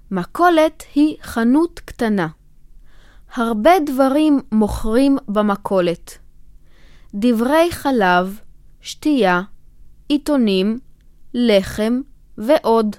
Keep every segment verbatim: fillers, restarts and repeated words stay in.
מכולת היא חנות קטנה. הרבה דברים מוכרים במכולת. דברי חלב, שתייה, עיתונים, לחם ועוד.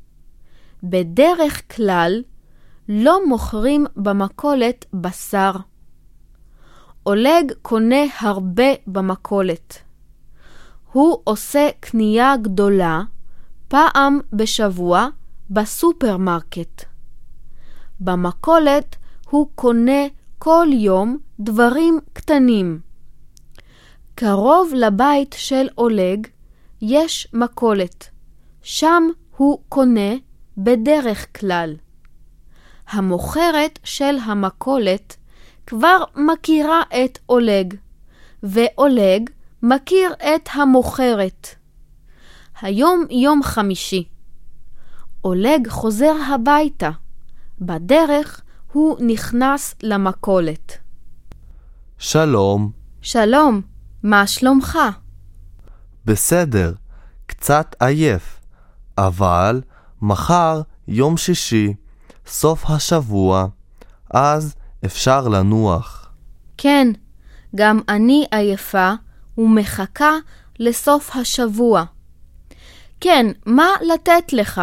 בדרך כלל לא מוכרים במכולת בשר. אולג קונה הרבה במכולת. הוא עושה קנייה גדולה פעם בשבוע בסופרמרקט. במכולת הוא קונה כל יום דברים קטנים. קרוב לבית של אולג יש מכולת. שם הוא קונה בדרך כלל. המוכרת של המכולת כבר מכירה את אולג, ואולג מכיר את המוכרת. היום יום חמישי. אולג חוזר הביתה. בדרך הוא נכנס למכולת. שלום. שלום, מה שלומך? בסדר, קצת עייף, אבל מחר יום שישי, סוף השבוע, אז אפשר לנוח. כן, גם אני עייפה ומחכה לסוף השבוע. כן, מה לתת לך?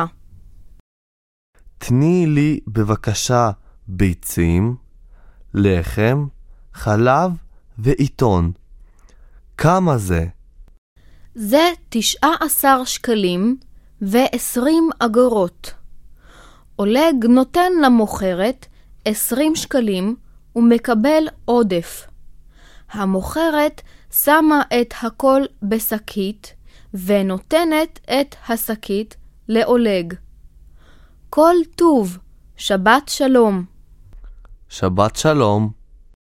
תני לי בבקשה ביצים, לחם, חלב ועיתון. כמה זה? זה תשעה עשר שקלים ועשרים אגורות. אולג נותן למוכרת עשרים שקלים ומקבל עודף. המוכרת שמה את הכל בשקית ונותנת את השקית לאולג. כל טוב, שבת שלום. שבת שלום.